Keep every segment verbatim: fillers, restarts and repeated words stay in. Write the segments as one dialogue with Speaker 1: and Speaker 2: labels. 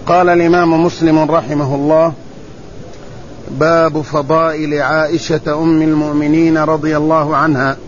Speaker 1: قال الإمام مسلم رحمه الله: باب فضائل عائشة أم المؤمنين رضي الله عنها.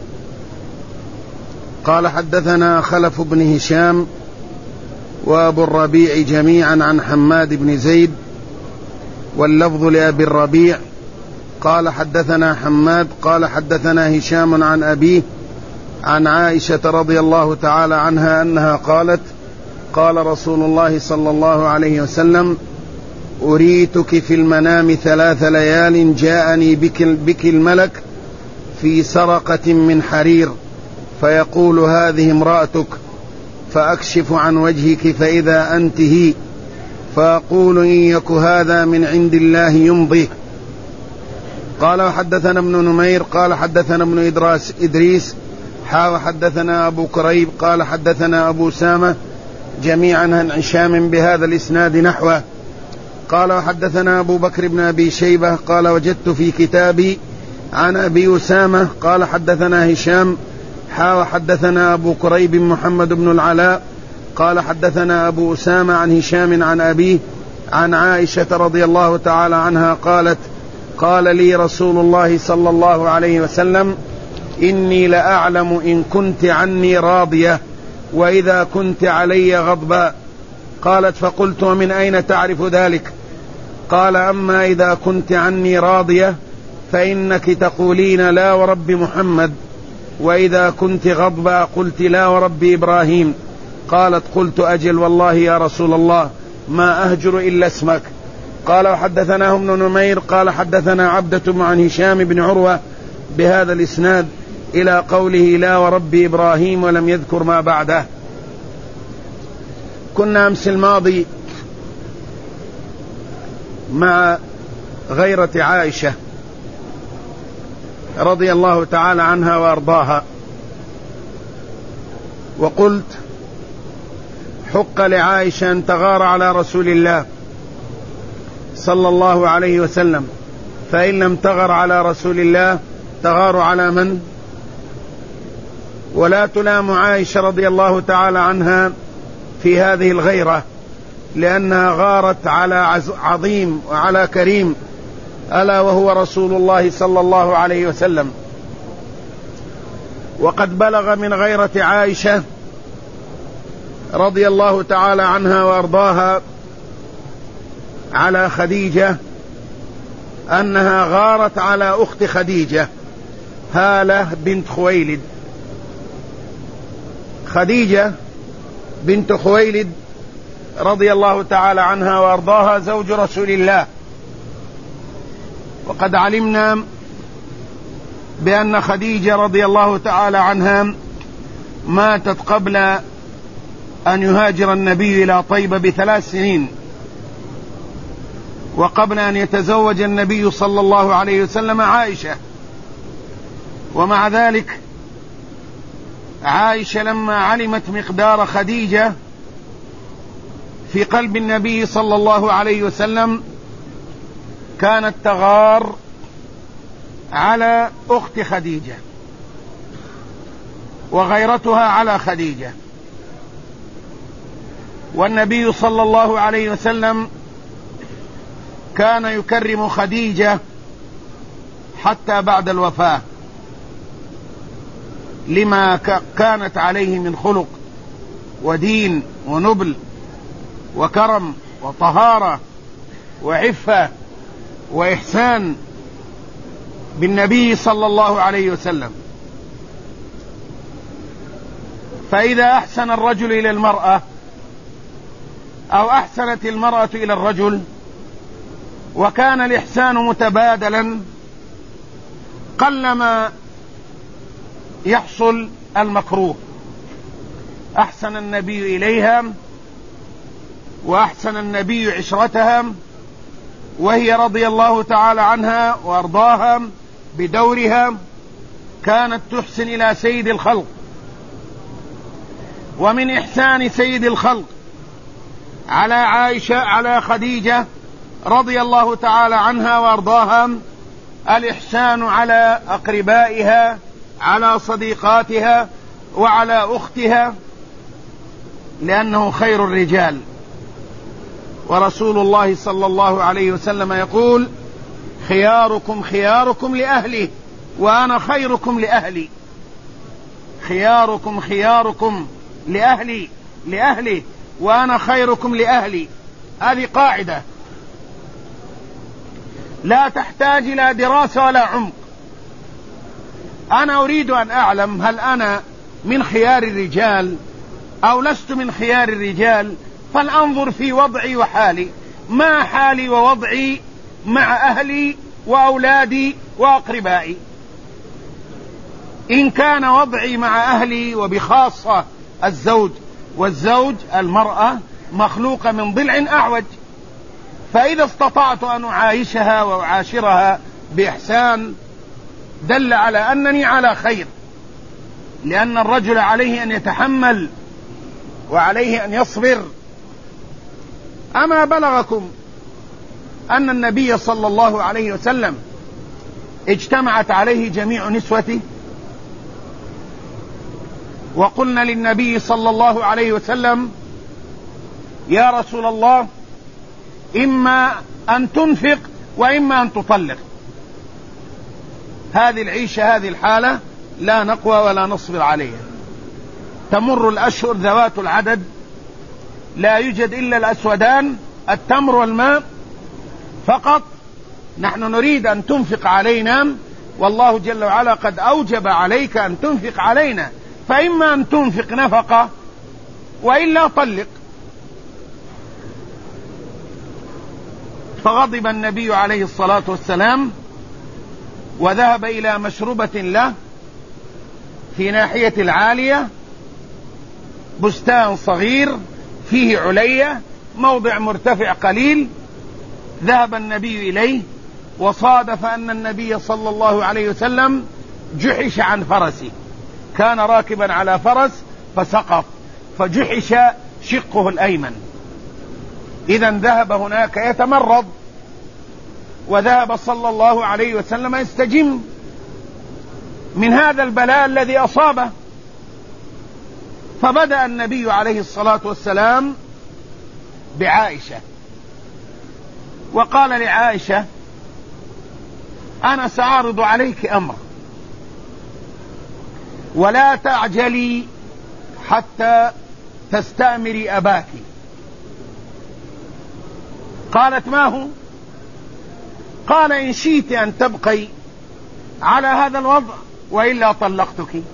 Speaker 1: قال: حدثنا خلف بن هشام وأبو الربيع جميعا عن حماد بن زيد، واللفظ لأبي الربيع قال: حدثنا حماد قال: حدثنا هشام عن أبيه عن عائشة رضي الله تعالى عنها أنها قالت: قال رسول الله صلى الله عليه وسلم: أريتك في المنام ثلاث ليال جاءني بك, بك الملك في سرقة من حرير، فيقول: هذه امرأتك، فأكشف عن وجهك فإذا أنت هي، فأقول: إن يك هذا من عند الله يمضي. قال: وحدثنا ابن نمير قال: حدثنا ابن إدراس إدريس حا وحدثنا أبو كريب قال: حدثنا أبو سامة جميعا عن هشام بهذا الإسناد نحوه. قال: وحدثنا أبو بكر بن أبي شيبة قال: وجدت في كتابي عن أبي أسامة قال: حدثنا هشام حا وحدثنا أبو كريب محمد بن العلاء قال: حدثنا أبو أسامة عن هشام عن أبيه عن عائشة رضي الله تعالى عنها قالت: قال لي رسول الله صلى الله عليه وسلم: إني لأعلم إن كنت عني راضية وإذا كنت علي غضباء. قالت: فقلت: ومن أين تعرف ذلك؟ قال: أما إذا كنت عني راضية فإنك تقولين: لا ورب محمد، وإذا كنت غضباء قلت: لا ورب إبراهيم. قالت: قلت: أجل والله يا رسول الله ما أهجر إلا اسمك. قال: وحدثناه ابن نمير قال: حدثنا عبدة عن هشام بن عروة بهذا الإسناد إلى قوله: لا ورب إبراهيم، ولم يذكر ما بعده. كنا أمس الماضي مع غيرة عائشة رضي الله تعالى عنها وأرضاها، وقلت: حق لعائشة أن تغار على رسول الله صلى الله عليه وسلم، فإن لم تغر على رسول الله تغار على من؟ ولا تلام عائشة رضي الله تعالى عنها في هذه الغيرة، لأنها غارت على عظيم وعلى كريم، ألا وهو رسول الله صلى الله عليه وسلم. وقد بلغ من غيرة عائشة رضي الله تعالى عنها وأرضاها على خديجة أنها غارت على أخت خديجة هالة بنت خويلد. خديجة بنت خويلد رضي الله تعالى عنها وأرضاها زوج رسول الله، وقد علمنا بأن خديجة رضي الله تعالى عنها ماتت قبل أن يهاجر النبي إلى طيبة بثلاث سنين، وقبل أن يتزوج النبي صلى الله عليه وسلم عائشة. ومع ذلك عائشة لما علمت مقدار خديجة في قلب النبي صلى الله عليه وسلم كانت تغار على أخت خديجة، وغيرتها على خديجة. والنبي صلى الله عليه وسلم كان يكرم خديجة حتى بعد الوفاة لما كانت عليه من خلق ودين ونبل وكرم وطهارة وعفة وإحسان بالنبي صلى الله عليه وسلم. فإذا أحسن الرجل إلى المرأة أو أحسنت المرأة إلى الرجل وكان الإحسان متبادلا قلما يحصل المكروه. أحسن النبي إليها وأحسن النبي عشرتها، وهي رضي الله تعالى عنها وأرضاها بدورها كانت تحسن إلى سيد الخلق. ومن إحسان سيد الخلق على عائشة على خديجة رضي الله تعالى عنها وأرضاها الإحسان على أقربائها، على صديقاتها، وعلى أختها، لأنه خير الرجال. ورسول الله صلى الله عليه وسلم يقول: خياركم خياركم لأهله وأنا خيركم لأهلي. خياركم خياركم لأهلي لأهله وأنا خيركم لأهلي. هذه قاعدة لا تحتاج إلى دراسة ولا عمق. أنا أريد أن أعلم هل أنا من خيار الرجال أو لست من خيار الرجال، فلأنظر في وضعي وحالي. ما حالي ووضعي مع أهلي وأولادي وأقربائي؟ إن كان وضعي مع أهلي وبخاصة الزوج، والزوج المرأة مخلوقة من ضلع أعوج، فإذا استطعت أن أعايشها وأعاشرها بإحسان دل على أنني على خير، لأن الرجل عليه أن يتحمل وعليه أن يصبر. أما بلغكم أن النبي صلى الله عليه وسلم اجتمعت عليه جميع نسوته، وقلنا للنبي صلى الله عليه وسلم: يا رسول الله، إما أن تنفق وإما أن تطلق. هذه العيشة، هذه الحالة لا نقوى ولا نصبر عليها. تمر الأشهر ذوات العدد، لا يوجد إلا الأسودان، التمر والماء فقط. نحن نريد أن تنفق علينا، والله جل وعلا قد أوجب عليك أن تنفق علينا، فإما أن تنفق نفقة وإلا طلق. فغضب النبي عليه الصلاة والسلام وذهب إلى مشربة له في ناحية العالية، بستان صغير فيه علية، موضع مرتفع قليل. ذهب النبي إليه، وصادف أن النبي صلى الله عليه وسلم جحش عن فرسه، كان راكبا على فرس فسقط فجحش شقه الأيمن. إذا ذهب هناك يتمرض، وذهب صلى الله عليه وسلم يستجم من هذا البلاء الذي أصابه. فبدأ النبي عليه الصلاة والسلام بعائشة، وقال لعائشة: أنا سأعرض عليك أمر، ولا تعجلي حتى تستأمري أباك. قالت: ما هو؟ قال: إن شئت أن تبقي على هذا الوضع وإلا طلقتك.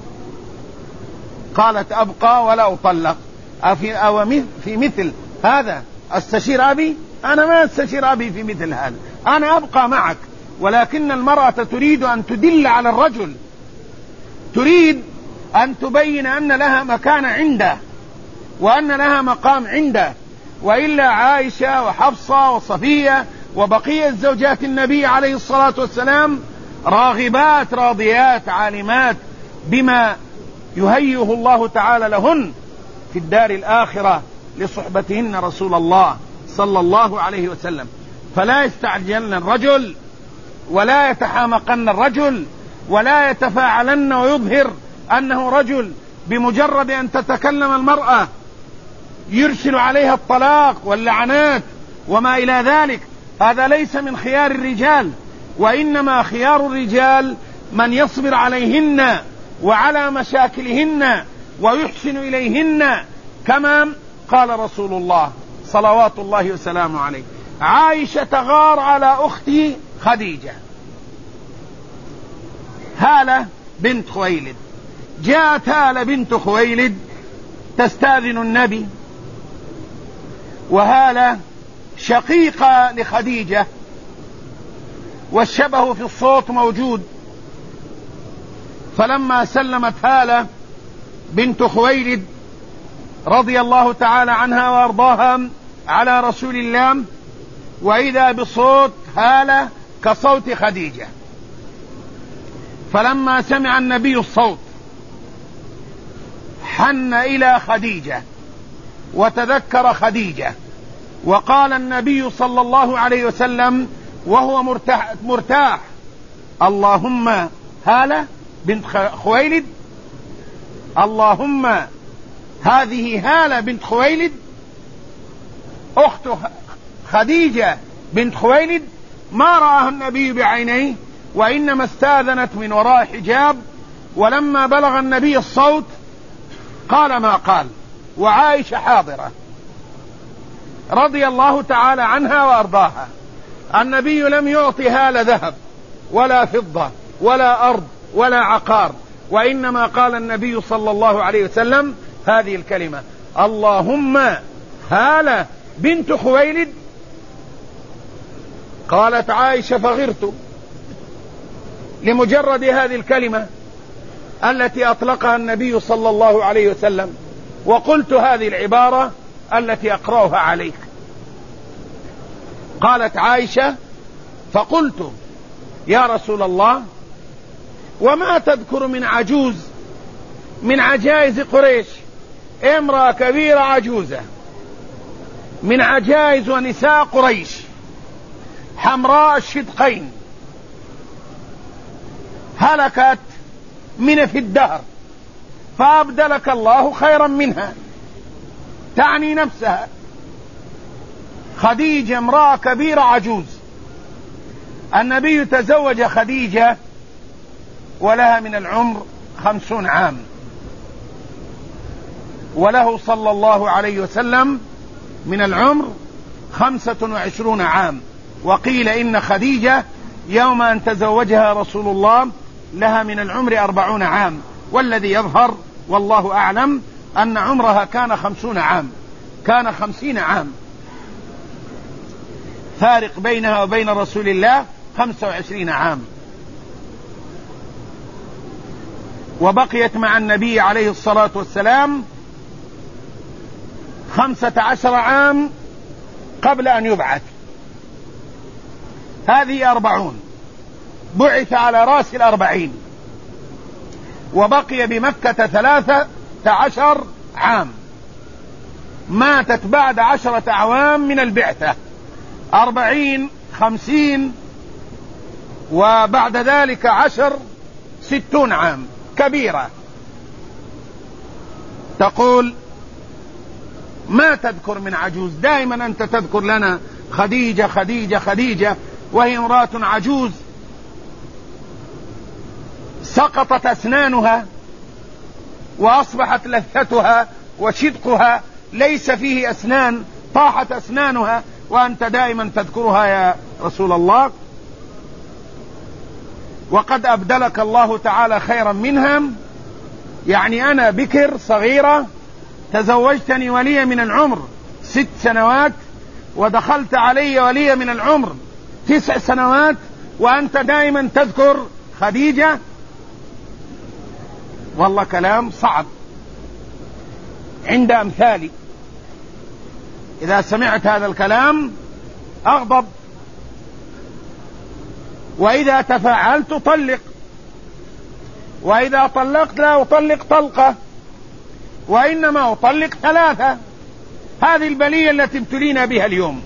Speaker 1: قالت: أبقى ولا أطلق. أفي أو في مثل هذا أستشير أبي؟ أنا ما أستشير أبي في مثل هذا، أنا أبقى معك. ولكن المرأة تريد أن تدل على الرجل، تريد أن تبين أن لها مكان عنده وأن لها مقام عنده. وإلا عائشة وحفصة وصفية وبقية زوجات النبي عليه الصلاة والسلام راغبات راضيات عالمات بما يهيئه الله تعالى لهن في الدار الآخرة لصحبتهن رسول الله صلى الله عليه وسلم. فلا يستعجلن الرجل، ولا يتحامقن الرجل، ولا يتفاعلن ويظهر أنه رجل بمجرد أن تتكلم المرأة يرسل عليها الطلاق واللعنات وما إلى ذلك. هذا ليس من خيار الرجال، وإنما خيار الرجال من يصبر عليهن وعلى مشاكلهن ويحسن إليهن، كما قال رسول الله صلوات الله وسلامه عليه: عائشة تغار على أختي خديجة. هالة بنت خويلد، جاءت هالة بنت خويلد تستاذن النبي، وهالة شقيقة لخديجة والشبه في الصوت موجود. فلما سلمت هالة بنت خويلد رضي الله تعالى عنها وارضاها على رسول الله، وإذا بصوت هالة كصوت خديجة. فلما سمع النبي الصوت حن إلى خديجة وتذكر خديجة، وقال النبي صلى الله عليه وسلم وهو مرتاح, مرتاح اللهم هالة بنت خويلد، اللهم هذه هالة بنت خويلد. أخت خديجة بنت خويلد ما رآها النبي بعينيه، وإنما استاذنت من وراء حجاب، ولما بلغ النبي الصوت قال ما قال، وعائشة حاضرة رضي الله تعالى عنها وأرضاها. النبي لم يعطها لا ذهب ولا فضة ولا أرض ولا عقار، وإنما قال النبي صلى الله عليه وسلم هذه الكلمة: اللهم هالة بنت خويلد. قالت عائشة فغرت لمجرد هذه الكلمة التي أطلقها النبي صلى الله عليه وسلم، وقلت هذه العبارة التي أقرأها عليك. قالت عائشة فقلت: يا رسول الله، وما تذكر من عجوز من عجائز قريش، امرأة كبيرة عجوزة من عجائز ونساء قريش حمراء الشدقين هلكت من في الدهر فأبدلك الله خيرا منها، تعني نفسها. خديجة امرأة كبيرة عجوز، النبي تزوج خديجة ولها من العمر خمسون عام، وله صلى الله عليه وسلم من العمر خمسة وعشرون عام. وقيل إن خديجة يوم أن تزوجها رسول الله لها من العمر أربعون عام، والذي يظهر والله أعلم أن عمرها كان خمسون عام، كان خمسين عام، فارق بينها وبين رسول الله خمسة وعشرين عام. وبقيت مع النبي عليه الصلاة والسلام خمسة عشر عام قبل أن يبعث، هذه أربعون، بعث على رأس الأربعين، وبقي بمكة ثلاثة عشر عام، ماتت بعد عشرة أعوام من البعثة، أربعين خمسين، وبعد ذلك عشر ستون عام، كبيرة. تقول ما تذكر من عجوز، دائما أنت تذكر لنا خديجة خديجة خديجة، وهي امرأة عجوز سقطت أسنانها وأصبحت لثتها وشدقها ليس فيه أسنان، طاحت أسنانها، وأنت دائما تذكرها يا رسول الله، وقد أبدلك الله تعالى خيرا منها. يعني أنا بكر صغيرة تزوجتني ولي من العمر ست سنوات، ودخلت علي ولي من العمر تسع سنوات، وأنت دائما تذكر خديجة. والله كلام صعب عند أمثالي، إذا سمعت هذا الكلام أغضب، وإذا تفاعلت طلق، وإذا طلقت لا أطلق طلقة، وإنما أطلق ثلاثة. هذه البلية التي ابتلينا بها اليوم.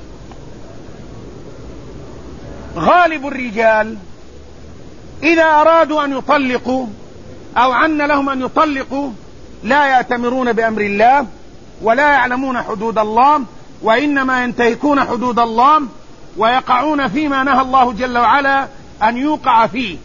Speaker 1: غالب الرجال إذا أرادوا أن يطلقوا أو عن لهم أن يطلقوا لا يأتمرون بأمر الله ولا يعلمون حدود الله، وإنما ينتهكون حدود الله ويقعون فيما نهى الله جل وعلا أن يوقع فيه.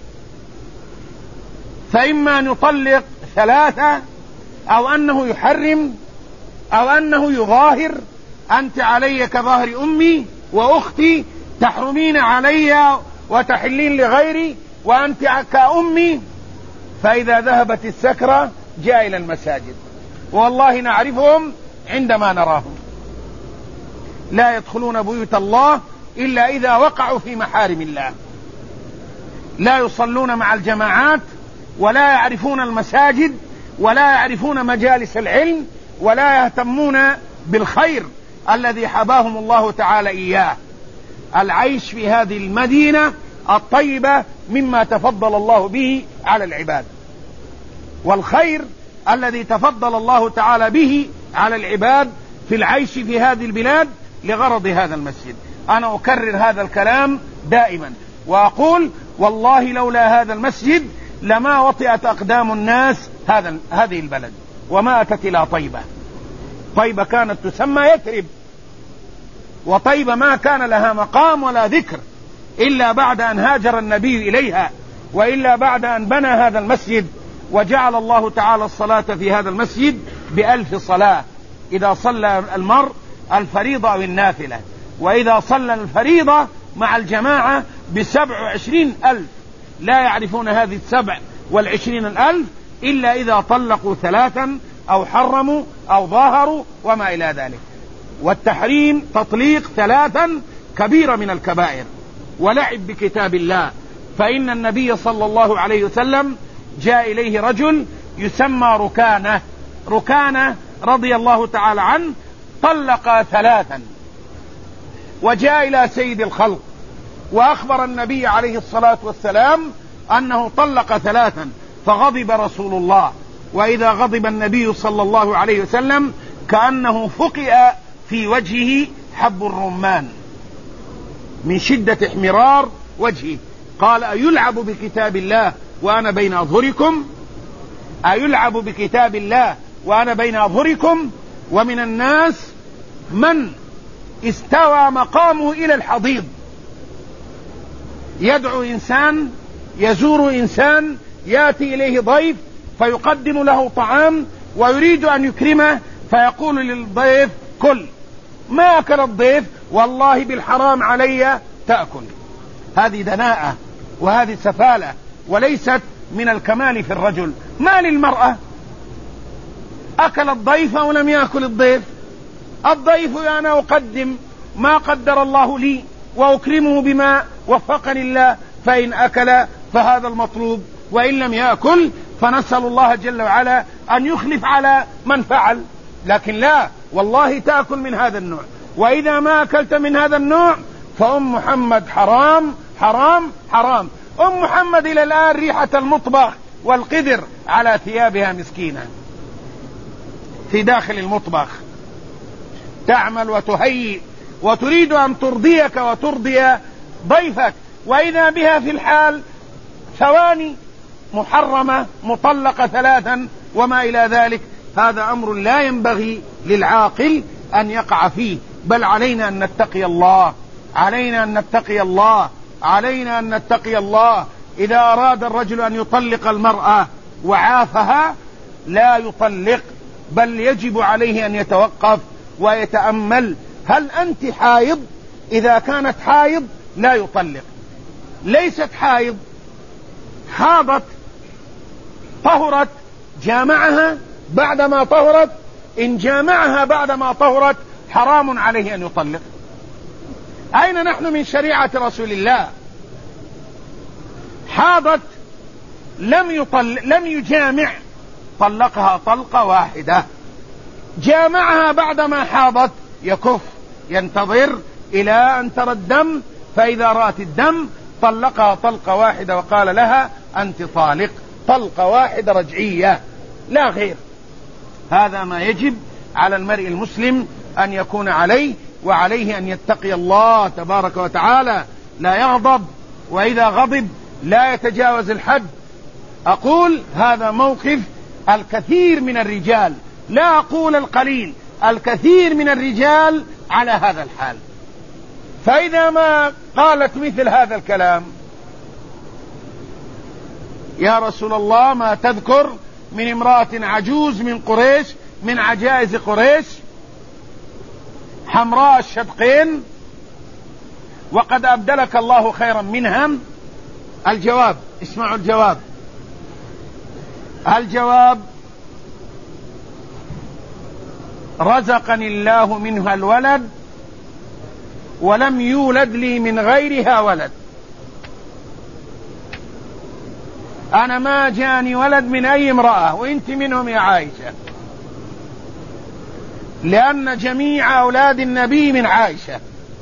Speaker 1: فإما أن يطلق ثلاثة، أو أنه يحرم، أو أنه يظاهر: أنت علي كظاهر أمي وأختي، تحرمين علي وتحلين لغيري، وأنت كأمي. فإذا ذهبت السكرة جاء إلى المساجد، والله نعرفهم عندما نراهم، لا يدخلون بيوت الله إلا إذا وقعوا في محارم الله، لا يصلون مع الجماعات، ولا يعرفون المساجد، ولا يعرفون مجالس العلم، ولا يهتمون بالخير الذي حباهم الله تعالى إياه. العيش في هذه المدينة الطيبة مما تفضل الله به على العباد، والخير الذي تفضل الله تعالى به على العباد في العيش في هذه البلاد لغرض هذا المسجد. أنا أكرر هذا الكلام دائما وأقول: والله لولا هذا المسجد لما وطئت أقدام الناس هذا هذه البلد، وما أتت إلى طيبة. طيبة كانت تسمى يثرب،
Speaker 2: وطيبة ما كان لها مقام ولا ذكر إلا بعد أن هاجر النبي إليها، وإلا بعد أن بنى هذا المسجد وجعل الله تعالى الصلاة في هذا المسجد بألف صلاة إذا صلى المرء الفريضة أو النافلة، وإذا صلى الفريضة مع الجماعة بسبع وعشرين ألف. لا يعرفون هذه السبع والعشرين الألف إلا إذا طلقوا ثلاثا أو حرموا أو ظاهروا وما إلى ذلك. والتحريم تطليق ثلاثا كبيرة من الكبائر، ولعب بكتاب الله. فإن النبي صلى الله عليه وسلم جاء إليه رجل يسمى ركانة ركانة رضي الله تعالى عنه، طلق ثلاثا، وجاء إلى سيد الخلق وأخبر النبي عليه الصلاة والسلام أنه طلق ثلاثا، فغضب رسول الله. وإذا غضب النبي صلى الله عليه وسلم كأنه فقئ في وجهه حب الرمان من شدة احمرار وجهه. قال: أيلعب بكتاب الله وأنا بين أظهركم؟ أيلعب بكتاب الله وأنا بين أظهركم؟ ومن الناس من استوى مقامه إلى الحضيض، يدعو إنسان، يزور إنسان، يأتي إليه ضيف فيقدم له طعام ويريد أن يكرمه، فيقول للضيف: كل. ما أكل الضيف: والله بالحرام علي تأكل. هذه دناءة وهذه سفالة، وليست من الكمال في الرجل. ما للمرأة؟ أكل الضيف أو لم يأكل الضيف؟ الضيف أنا أقدم ما قدر الله لي وأكرمه بما وفقني الله، فإن أكل فهذا المطلوب، وإن لم يأكل فنسأل الله جل وعلا أن يخلف على من فعل. لكن لا، والله تأكل من هذا النوع، وإذا ما أكلت من هذا النوع فأم محمد حرام حرام حرام. أم محمد إلى الآن ريحة المطبخ والقدر على ثيابها مسكينة في داخل المطبخ، تعمل وتهيئ وتريد أن ترضيك وترضي ضيفك، وإذا بها في الحال ثواني محرمة مطلقة ثلاثا وما إلى ذلك. هذا أمر لا ينبغي للعاقل أن يقع فيه، بل علينا أن نتقي الله، علينا أن نتقي الله، علينا أن نتقي الله. إذا أراد الرجل أن يطلق المرأة وعافها لا يطلق، بل يجب عليه أن يتوقف ويتأمل: هل أنت حائض؟ إذا كانت حائض لا يطلق. ليست حائض، حاضت، طهرت، جامعها بعدما طهرت، إن جامعها بعدما طهرت حرام عليه أن يطلق. أين نحن من شريعة رسول الله؟ حاضت لم يطلق، لم يجامع، طلقها طلقة واحدة. جامعها بعدما حاضت يكف، ينتظر إلى أن ترى الدم، فإذا رأت الدم طلقها طلقة واحدة وقال لها: أنت طالق. طلقة واحدة رجعية لا غير. هذا ما يجب على المرء المسلم أن يكون عليه، وعليه أن يتقي الله تبارك وتعالى، لا يغضب، وإذا غضب لا يتجاوز الحد. أقول هذا موقف الكثير من الرجال، لا أقول القليل، الكثير من الرجال على هذا الحال. فإذا ما قالت مثل هذا الكلام: يا رسول الله ما تذكر من امرأة عجوز من قريش، من عجائز قريش، حمراء الشدقين، وقد أبدلك الله خيرا منها؟ الجواب، اسمعوا الجواب. الجواب: رزقني الله منها الولد ولم يولد لي من غيرها ولد. أنا ما جاني ولد من أي امرأة، وإنت منهم يا عائشة، لأن جميع أولاد النبي من عائشة،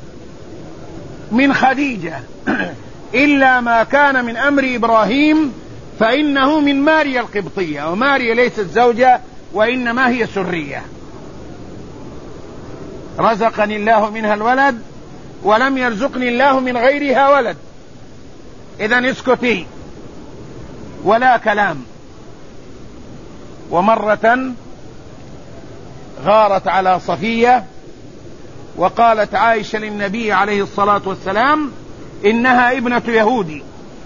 Speaker 2: من خديجة، إلا ما كان من أمر إبراهيم فإنه من ماريا القبطية، وماريا ليست زوجة وإنما هي سرية. رزقني الله منها الولد ولم يرزقني الله من غيرها ولد. إذن اسكتي ولا كلام. ومرة غارت على صفية وقالت عائشة للنبي عليه الصلاة والسلام إنها ابنة يهودي.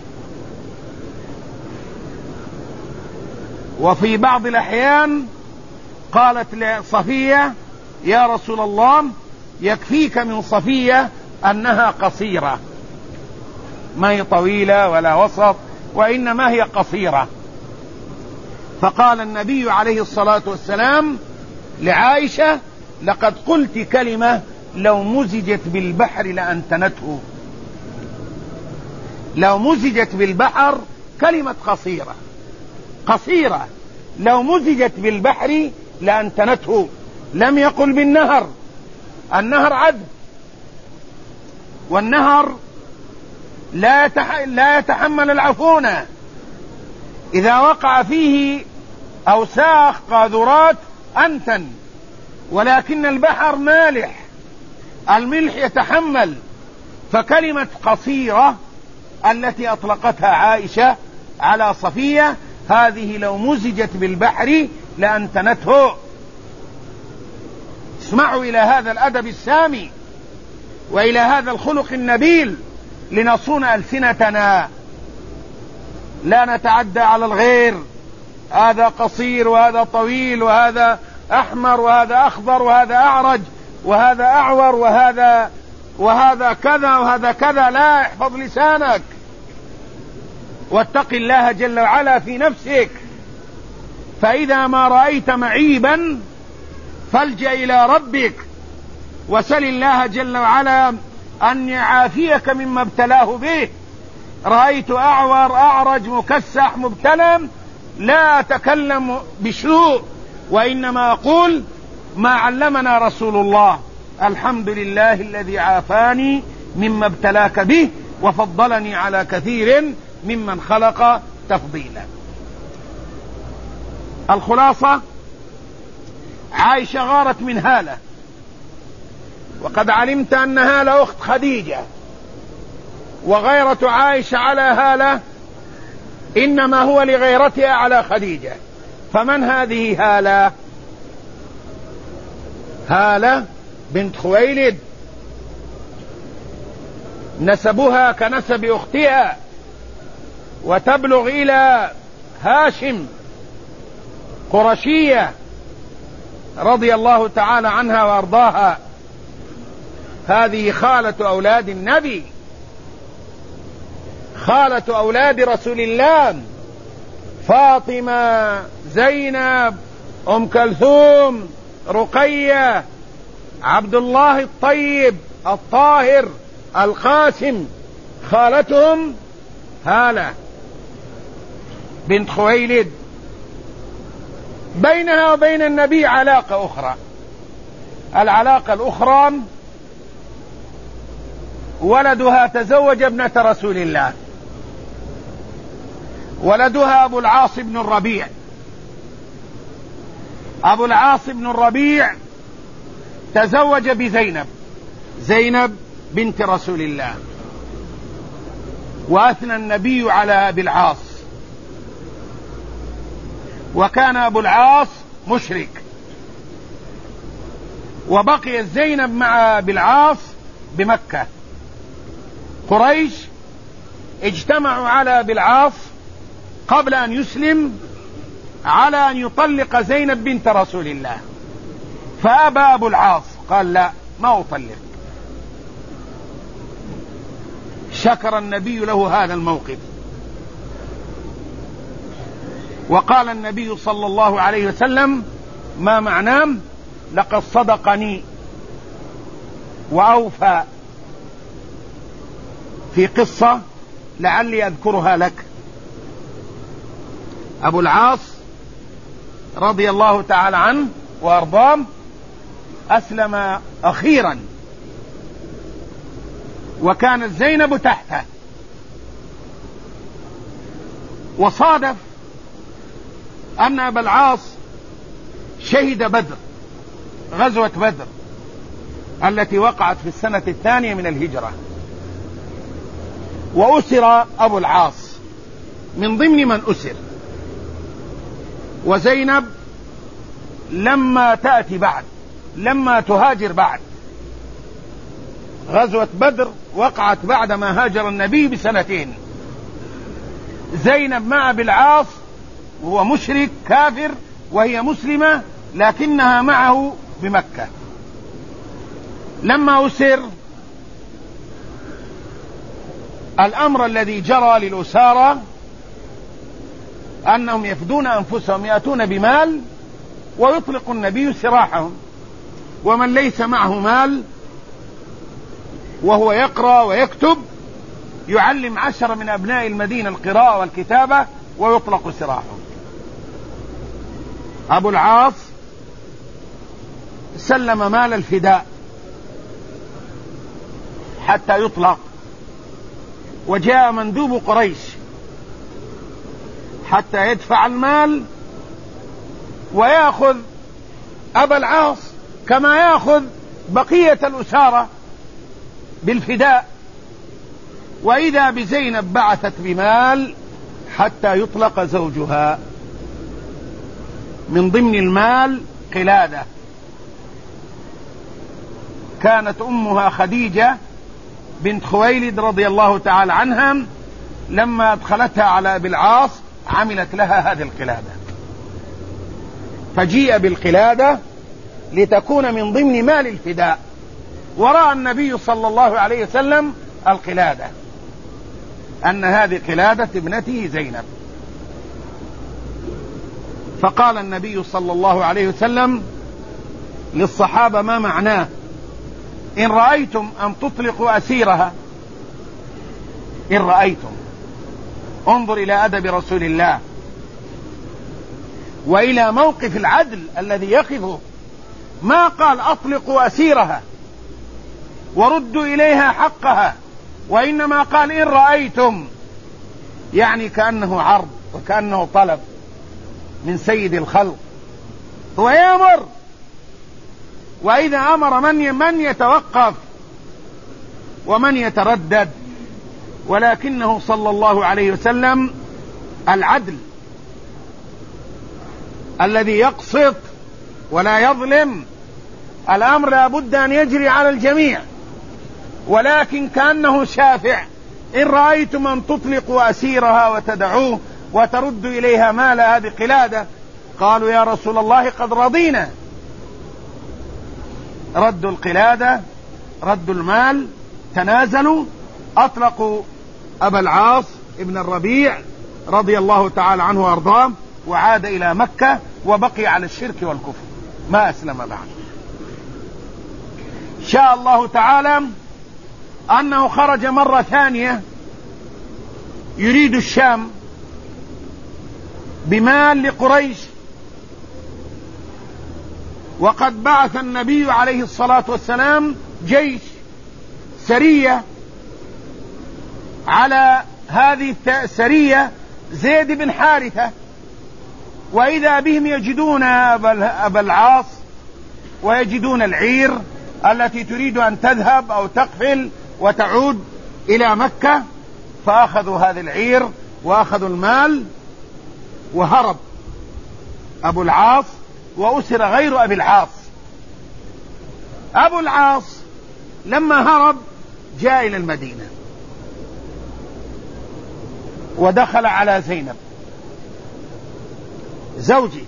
Speaker 2: وفي بعض الأحيان قالت لصفية يا رسول الله يكفيك من صفية أنها قصيرة، ما هي طويلة ولا وسط، وإنما هي قصيرة. فقال النبي عليه الصلاة والسلام لعائشة لقد قلت كلمة لو مزجت بالبحر لأنتنته. لو مزجت بالبحر كلمة قصيرة قصيرة لو مزجت بالبحر لأنتنته. لم يقل بالنهر، النهر عذب، والنهر لا لا يتحمل العفونة، إذا وقع فيه أوساخ قاذورات أنتن، ولكن البحر مالح، الملح يتحمل. فكلمة قصيرة التي أطلقتها عائشة على صفية هذه لو مزجت بالبحر لأنتنته. اسمعوا إلى هذا الأدب السامي وإلى هذا الخلق النبيل لنصون ألسنتنا، لا نتعدى على الغير، هذا قصير وهذا طويل وهذا أحمر وهذا أخضر وهذا أعرج وهذا أعور وهذا وهذا كذا وهذا كذا. لا، احفظ لسانك واتق الله جل وعلا في نفسك، فإذا ما رأيت معيبا فالجأ إلى ربك وسل الله جل وعلا أن يعافيك مما ابتلاه به. رأيت أعور أعرج مكسح مبتلى لا أتكلم بسوء، وإنما أقول ما علمنا رسول الله: الحمد لله الذي عافاني مما ابتلاك به وفضلني على كثير ممن خلق تفضيلا. الخلاصة: عائشة غارت من هالة، وقد علمت أن هالة أخت خديجة، وغيرة عائشة على هالة إنما هو لغيرتها على خديجة. فمن هذه هالة؟ هالة بنت خويلد، نسبها كنسب أختها وتبلغ إلى هاشم، قرشية رضي الله تعالى عنها وأرضاها. هذه خالة أولاد النبي، خالة أولاد رسول الله، فاطمة، زينب، أم كلثوم، رقية، عبد الله الطيب، الطاهر، القاسم، خالتهم هالة بنت خويلد. بينها وبين النبي علاقة أخرى. العلاقة الأخرى ولدها تزوج ابنة رسول الله، ولدها أبو العاص بن الربيع. أبو العاص بن الربيع تزوج بزينب، زينب بنت رسول الله، وأثنى النبي على أبي العاص، وكان أبو العاص مشرك، وبقيت زينب مع أبي العاص بمكة. قريش اجتمعوا على أبي العاص قبل أن يسلم على أن يطلق زينب بنت رسول الله، فأبى أبو العاص، قال لا، ما أطلق. شكر النبي له هذا الموقف، وقال النبي صلى الله عليه وسلم ما معناه: لقد صدقني وأوفى، في قصة لعلي أذكرها لك. أبو العاص رضي الله تعالى عنه وأرضاه أسلم أخيرا، وكانت زينب تحته، وصادف أن أبا العاص شهد بدر، غزوة بدر التي وقعت في السنة الثانية من الهجرة، وأسر أبو العاص من ضمن من أسر، وزينب لما تأتي بعد، لما تهاجر بعد، غزوة بدر وقعت بعدما هاجر النبي بسنتين. زينب مع أبي العاص وهو مشرك كافر وهي مسلمة لكنها معه بمكة. لما أسر الأمر الذي جرى للأسارة أنهم يفدون أنفسهم، يأتون بمال ويطلق النبي سراحهم، ومن ليس معه مال وهو يقرأ ويكتب يعلم عشر من أبناء المدينة القراءة والكتابة ويطلق سراحهم. أبو العاص سلم مال الفداء حتى يطلق، وجاء مندوب قريش حتى يدفع المال ويأخذ أبا العاص كما يأخذ بقية الأسارة بالفداء. وإذا بزينب بعثت بمال حتى يطلق زوجها، من ضمن المال قلادة كانت أمها خديجة بنت خويلد رضي الله تعالى عنها، لما أدخلتها على أبي العاص عملت لها هذه القلادة، فجيء بالقلادة لتكون من ضمن مال الفداء. ورأى النبي صلى الله عليه وسلم القلادة أن هذه قلادة ابنته زينب، فقال النبي صلى الله عليه وسلم للصحابة ما معناه؟ إن رأيتم أن تطلقوا أسيرها، إن رأيتم، انظر إلى أدب رسول الله وإلى موقف العدل الذي يقفه. ما قال أطلقوا أسيرها وردوا إليها حقها، وإنما قال إن رأيتم، يعني كأنه عرض وكأنه طلب من سيد الخلق. هو يأمر، وإذا أمر من من يتوقف ومن يتردد، ولكنه صلى الله عليه وسلم العدل الذي يقسط ولا يظلم. الأمر لابد أن يجري على الجميع، ولكن كأنه شافع. إن رأيتم أن تطلقوا أسيرها وتدعوه وتردوا إليها مال هذه قلادة، قالوا يا رسول الله قد رضينا. ردوا القلادة، ردوا المال، تنازلوا، أطلقوا أبا العاص ابن الربيع رضي الله تعالى عنه وأرضاه، وعاد إلى مكة وبقي على الشرك والكفر، ما أسلم بعد. شاء الله تعالى أنه خرج مرة ثانية يريد الشام بمال لقريش، وقد بعث النبي عليه الصلاة والسلام جيش سرية على هذه السرية زيد بن حارثة، وإذا بهم يجدون أبا العاص ويجدون العير التي تريد أن تذهب أو تقفل وتعود إلى مكة، فأخذوا هذه العير وأخذوا المال وهرب أبو العاص، وأسر غير أبي العاص. أبو العاص لما هرب جاء إلى المدينة ودخل على زينب زوجي،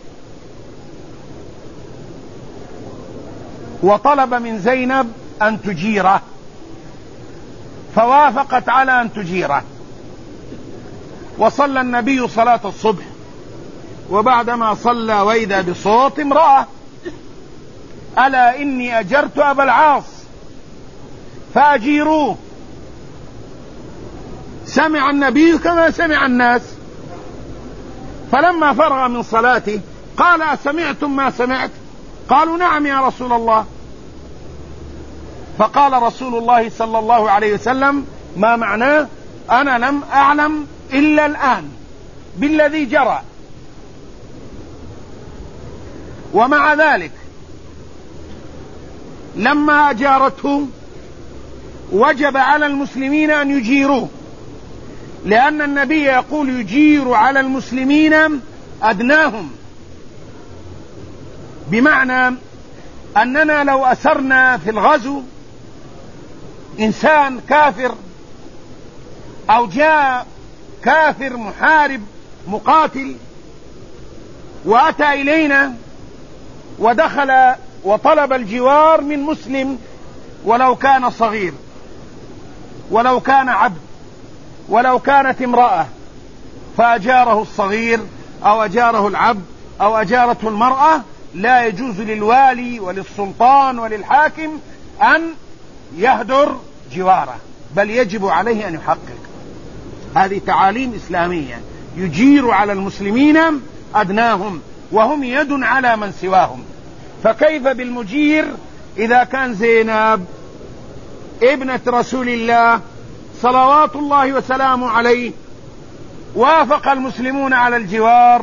Speaker 2: وطلب من زينب أن تجيره، فوافقت على أن تجيره. وصلى النبي صلاة الصبح، وبعدما صلى وإذا بصوت امرأة: ألا إني أجرت أبا العاص فأجيروه. سمع النبي كما سمع الناس، فلما فرغ من صلاته قال: أسمعتم ما سمعت؟ قالوا: نعم يا رسول الله. فقال رسول الله صلى الله عليه وسلم: ما معناه؟ أنا لم أعلم إلا الآن بالذي جرى. ومع ذلك لما أجارته وجب على المسلمين أن يجيروه، لأن النبي يقول: يجير على المسلمين أدناهم، بمعنى أننا لو أسرنا في الغزو إنسان كافر أو جاء كافر محارب مقاتل وأتى إلينا ودخل وطلب الجوار من مسلم ولو كان صغير ولو كان عبد ولو كانت امرأة، فأجاره الصغير أو أجاره العبد أو أجارته المرأة، لا يجوز للوالي وللسلطان وللحاكم أن يهدر جواره، بل يجب عليه أن يحقق. هذه تعاليم إسلامية، يجير على المسلمين أدناهم وهم يد على من سواهم. فكيف بالمجير إذا كان زينب ابنة رسول الله صلوات الله وسلامه عليه وافق المسلمون على الجوار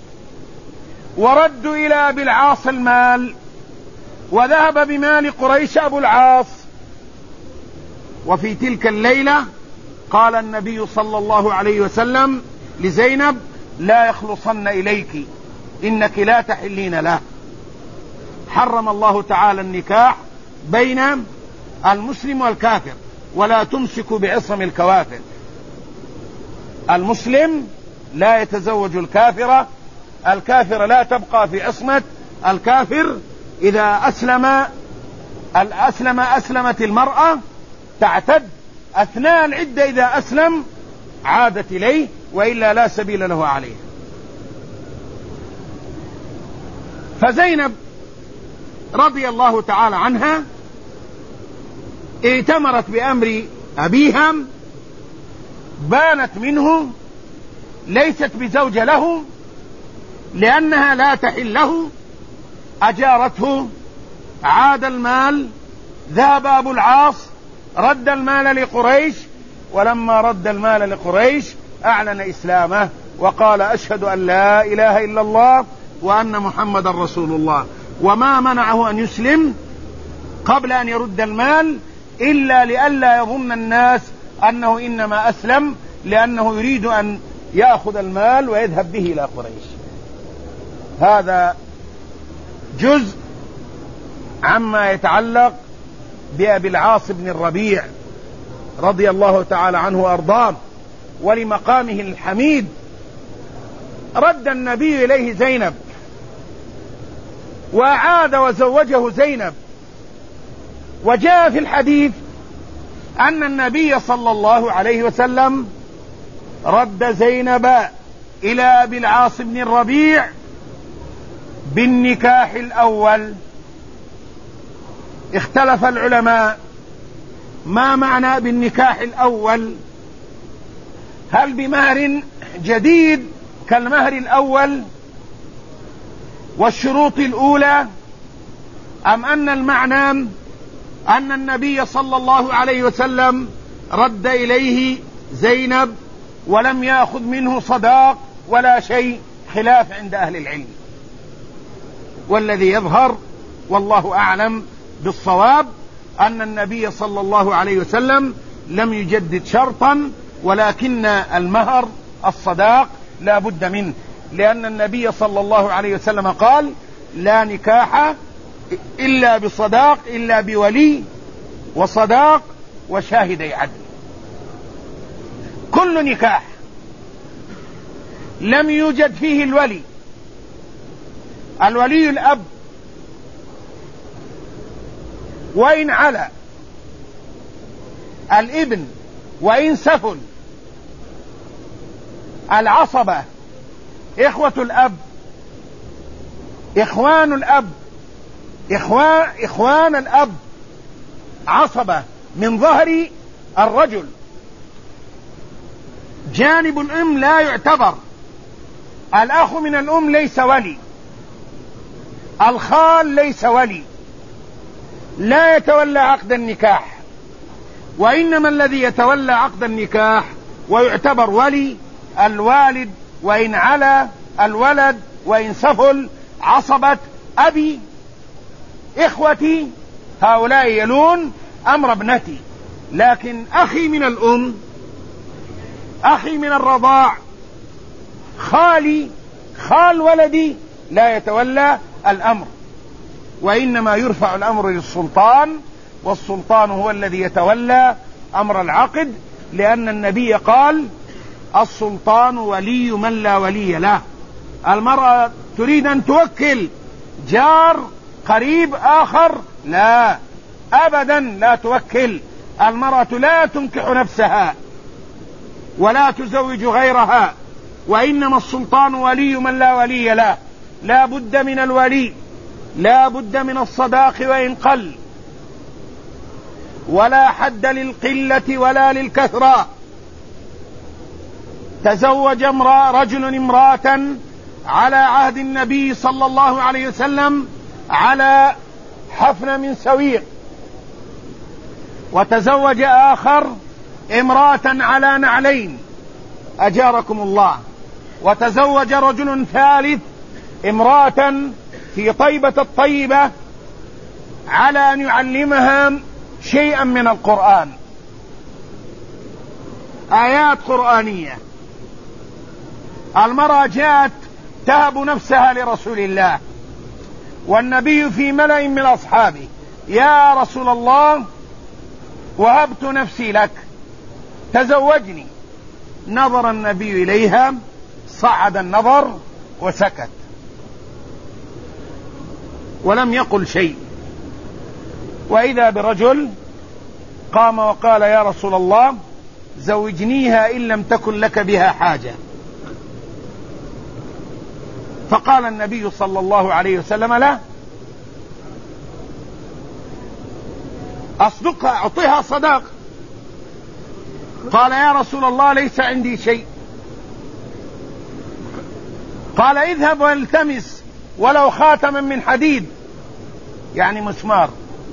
Speaker 2: وردوا إلى أبي العاص المال وذهب بمال قريش أبو العاص، وفي تلك الليلة قال النبي صلى الله عليه وسلم لزينب: لا يخلصن إليك إنك لا تحلين له. حرم الله تعالى النكاح بين المسلم والكافر، ولا تمسكوا بعصم الكوافر. المسلم لا يتزوج الكافرة، الكافرة لا تبقى في عصمة الكافر. إذا أسلم الأسلم أسلمت المرأة تعتد أثناء العدة، إذا أسلم عادت إليه، وإلا لا سبيل له عليه. فزينب رضي الله تعالى عنها ائتمرت بأمر أبيها، بانت منه، ليست بزوجة له لأنها لا تحل له، أجارته، عاد المال، ذهب أبو العاص رد المال لقريش، ولما رد المال لقريش أعلن إسلامه وقال: أشهد أن لا إله إلا الله وأن محمد رسول الله. وما منعه أن يسلم قبل أن يرد المال إلا لئلا يظن الناس أنه إنما أسلم لأنه يريد أن يأخذ المال ويذهب به إلى قريش. هذا جزء عما يتعلق بأبي العاص بن الربيع رضي الله تعالى عنه وأرضاه ولمقامه الحميد. رد النبي إليه زينب وأعاد وزوجه زينب. وجاء في الحديث أن النبي صلى الله عليه وسلم رد زينب إلى أبي العاص بن الربيع بالنكاح الأول. اختلف العلماء ما معنى بالنكاح الأول، هل بمهر جديد كالمهر الأول والشروط الأولى، أم أن المعنى أن النبي صلى الله عليه وسلم رد إليه زينب ولم يأخذ منه صداق ولا شيء، خلاف عند أهل العلم. والذي يظهر والله أعلم بالصواب أن النبي صلى الله عليه وسلم لم يجدد شرطا، ولكن المهر الصداق لا بد منه، لأن النبي صلى الله عليه وسلم قال: لا نكاح إلا بصداق إلا بولي وصداق وشاهدي عدل. كل نكاح لم يوجد فيه الولي، الولي الأب، وإن على الابن وإن سفل، العصبة، إخوة الأب، إخوان الأب، إخوان, إخوان الأب عصبة من ظهر الرجل. جانب الأم لا يعتبر، الأخ من الأم ليس ولي، الخال ليس ولي، لا يتولى عقد النكاح، وإنما الذي يتولى عقد النكاح ويعتبر ولي الوالد وإن على، الولد وإن سفل، عصبة أبي، إخوتي، هؤلاء يلون أمر ابنتي. لكن أخي من الأم، أخي من الرضاع، خالي، خال ولدي لا يتولى الأمر، وإنما يرفع الأمر للسلطان والسلطان هو الذي يتولى أمر العقد، لأن النبي قال السلطان ولي من لا ولي له. المرأة تريد أن توكل جار قريب آخر، لا أبدا، لا توكل. المرأة لا تنكح نفسها ولا تزوج غيرها، وإنما السلطان ولي من لا ولي له. لا بد من الولي، لا بد من الصداق وإن قل، ولا حد للقلة ولا للكثرة. تزوج امرأة رجل امرأة على عهد النبي صلى الله عليه وسلم على حفنة من سويق، وتزوج آخر امرأة على نعلين أجاركم الله، وتزوج رجل ثالث امرأة في طيبة الطيبة على أن يعلمها شيئا من القرآن، آيات قرآنية. المرأة جاءت تهب نفسها لرسول الله، والنبي في ملأ من أصحابه: يا رسول الله وهبت نفسي لك، تزوجني. نظر النبي إليها، صعد النظر وسكت ولم يقل شيء. وإذا برجل قام وقال: يا رسول الله زوجنيها إن لم تكن لك بها حاجة. فقال النبي صلى الله عليه وسلم: لا، أصدقها، أعطيها صداق. قال: يا رسول الله ليس عندي شيء. قال: اذهب والتمس ولو خاتما من حديد، يعني مسمار.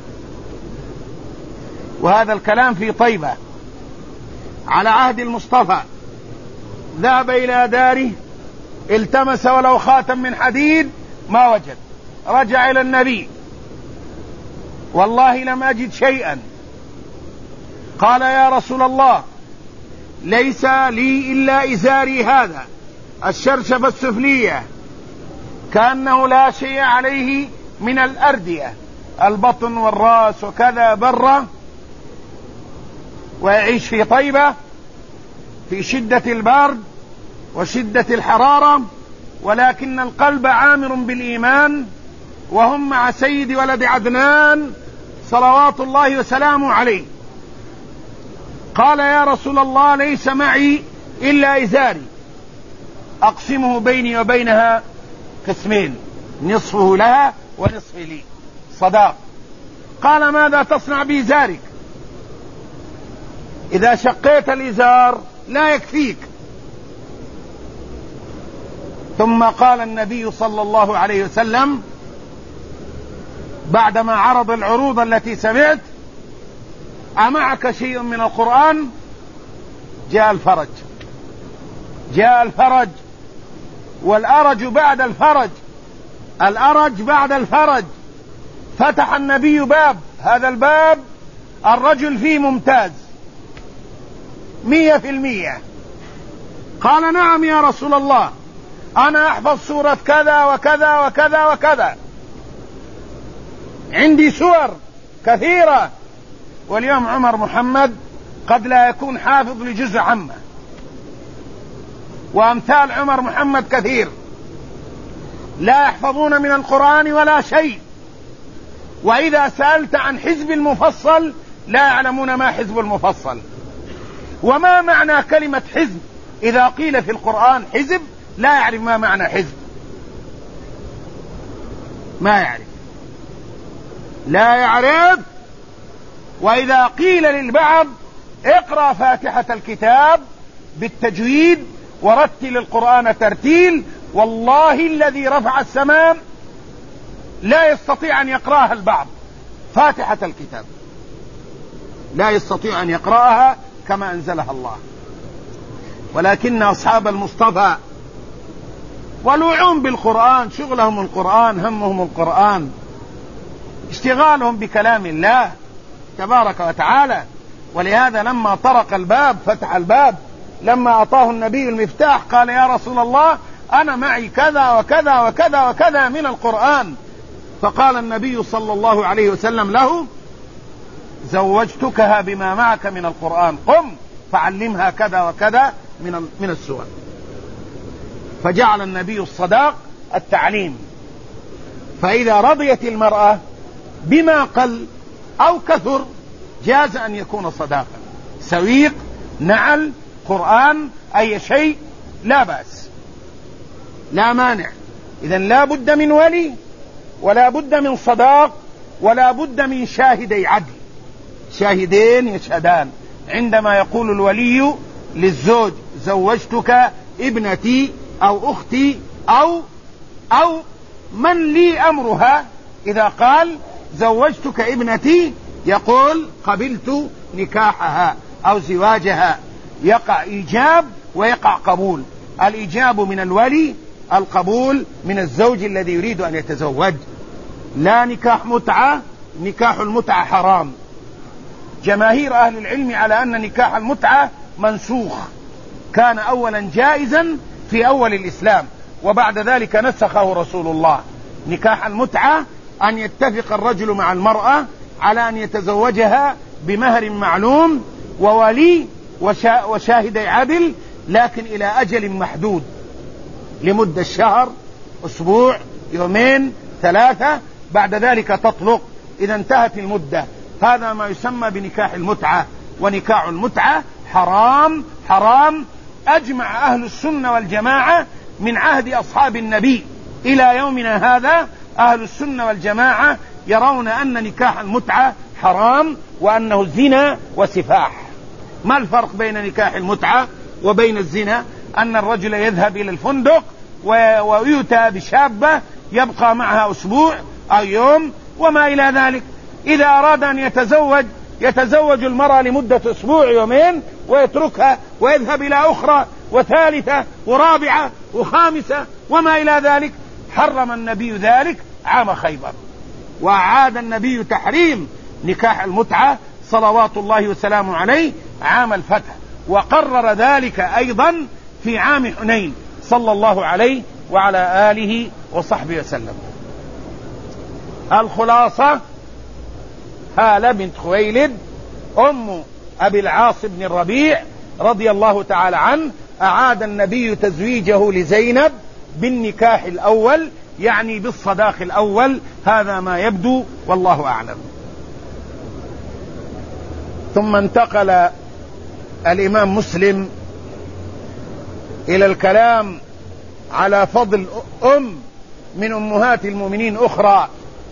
Speaker 2: وهذا الكلام في طيبة على عهد المصطفى. ذهب إلى داره، التمس ولو خاتم من حديد، ما وجد. رجع إلى النبي: والله لم أجد شيئا. قال: يا رسول الله ليس لي إلا إزاري هذا، الشرشفة السفلية، كأنه لا شيء عليه من الأردية، البطن والرأس وكذا، برة، ويعيش في طيبة في شدة البرد وشدة الحرارة، ولكن القلب عامر بالإيمان، وهم مع سيد ولد عدنان صلوات الله وسلامه عليه. قال: يا رسول الله ليس معي إلا إزاري، أقسمه بيني وبينها قسمين، نصفه لها ونصف لي، صداق. قال: ماذا تصنع بإزارك؟ إذا شقيت الإزار لا يكفيك. ثم قال النبي صلى الله عليه وسلم بعدما عرض العروض التي سمعت: أمعك شيء من القرآن؟ جاء الفرج، جاء الفرج، والأرج بعد الفرج، الأرج بعد الفرج. فتح النبي باب، هذا الباب الرجل فيه ممتاز مية في المية. قال: نعم يا رسول الله، أنا أحفظ سورة كذا وكذا وكذا وكذا، عندي سور كثيرة. واليوم عمر محمد قد لا يكون حافظ لجزء عامة، وأمثال عمر محمد كثير لا يحفظون من القرآن ولا شيء. وإذا سألت عن حزب المفصل لا يعلمون ما حزب المفصل، وما معنى كلمة حزب. إذا قيل في القرآن حزب لا يعرف ما معنى حزب، ما يعرف، لا يعرف. وإذا قيل للبعض اقرأ فاتحة الكتاب بالتجويد ورتل القرآن ترتيل، والله الذي رفع السماء لا يستطيع أن يقرأها البعض. فاتحة الكتاب لا يستطيع أن يقرأها كما أنزلها الله. ولكن أصحاب المصطفى ولوعون بالقرآن، شغلهم القرآن، همهم القرآن، اشتغالهم بكلام الله تبارك وتعالى. ولهذا لما طرق الباب فتح الباب، لما أعطاه النبي المفتاح قال: يا رسول الله أنا معي كذا وكذا وكذا وكذا من القرآن. فقال النبي صلى الله عليه وسلم له: زوجتكها بما معك من القرآن، قم فعلمها كذا وكذا من من السور. فجعل النبي الصداق التعليم. فإذا رضيت المرأة بما قل أو كثر جاز أن يكون صداقا، سويق، نعل، قرآن، أي شيء لا بأس، لا مانع. إذن لا بد من ولي، ولا بد من صداق، ولا بد من شاهدي عدل، شاهدين يشهدان عندما يقول الولي للزوج زوجتك ابنتي أو أختي أو أو من لي أمرها. إذا قال زوجتك ابنتي يقول قبلت نكاحها أو زواجها، يقع إيجاب ويقع قبول. الإيجاب من الولي، القبول من الزوج الذي يريد أن يتزوج. لا نكاح متعة، نكاح المتعة حرام. جماهير أهل العلم على أن نكاح المتعة منسوخ، كان أولا جائزا في أول الإسلام وبعد ذلك نسخه رسول الله. نكاح المتعة أن يتفق الرجل مع المرأة على أن يتزوجها بمهر معلوم وولي وشا وشاهدي عدل، لكن إلى أجل محدود لمدة شهر، أسبوع، يومين، ثلاثة، بعد ذلك تطلق إذا انتهت المدة. هذا ما يسمى بنكاح المتعة. ونكاح المتعة حرام حرام. أجمع أهل السنة والجماعة من عهد أصحاب النبي إلى يومنا هذا، أهل السنة والجماعة يرون أن نكاح المتعة حرام وأنه زنا وسفاح. ما الفرق بين نكاح المتعة وبين الزنا؟ أن الرجل يذهب إلى الفندق ويؤتى بشابة يبقى معها أسبوع أو يوم وما إلى ذلك. إذا أراد أن يتزوج يتزوج المرأة لمدة أسبوع يومين ويتركها ويذهب إلى أخرى وثالثة ورابعة وخامسة وما إلى ذلك. حرم النبي ذلك عام خيبر، وأعاد النبي تحريم نكاح المتعة صلوات الله وسلامه عليه عام الفتح، وقرر ذلك أيضا في عام حنين صلى الله عليه وعلى آله وصحبه وسلم. الخلاصة: هالة بنت خويلد أم أبي العاص بن الربيع رضي الله تعالى عنه أعاد النبي تزويجه لزينب بالنكاح الأول، يعني بالصداق الأول. هذا ما يبدو والله أعلم. ثم انتقل الإمام مسلم إلى الكلام على فضل أم من أمهات المؤمنين أخرى،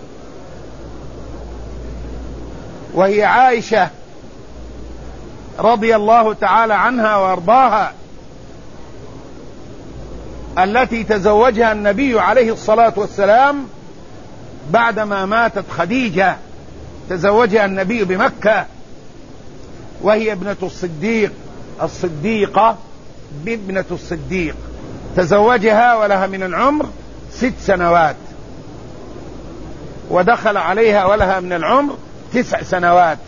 Speaker 2: وهي عائشة رضي الله تعالى عنها وارضاها، التي تزوجها النبي عليه الصلاة والسلام بعدما ماتت خديجة. تزوجها النبي بمكة، وهي ابنة الصديق، الصديقة بابنة الصديق. تزوجها ولها من العمر ست سنوات، ودخل عليها ولها من العمر تسع سنوات.